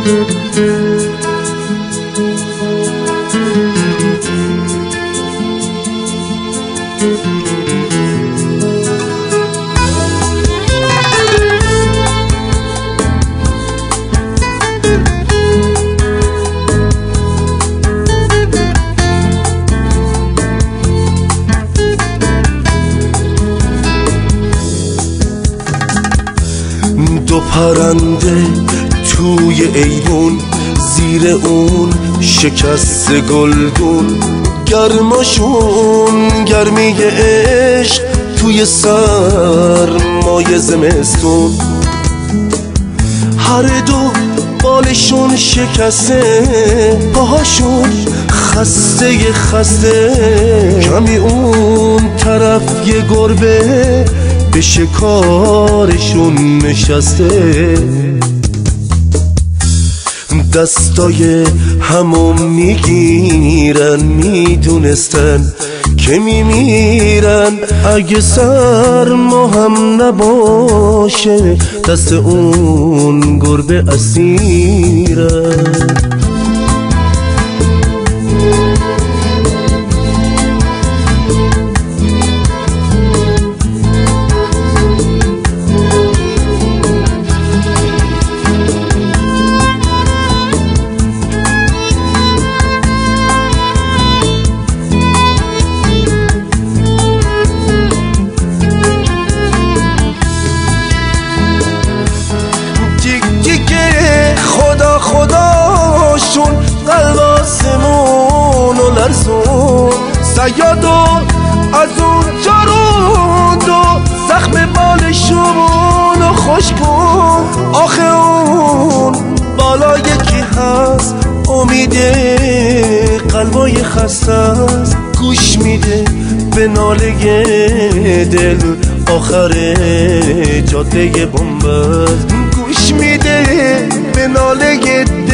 دو پرنده توی ایوون، زیر اون شکست گلگون، گرماشون گرمی عشق توی سرمای زمستون. هر دو بالشون شکسته، پاهاشون خسته کمی اون طرف یه گربه به شکارشون نشسته. دستای همو میگیرن، میدونستن که میمیرن اگه سرما هم نباشه، دست اون گربه اسیرن. خداشون قلب آسمون و لرزون، صیادو از اونجا روند و زخم بالشون و خوشبون. آخه اون بالا یکی هست، امیده قلبای خسته است، گوش میده به ناله دل آخر جاده بنبست، گوش میده به ناله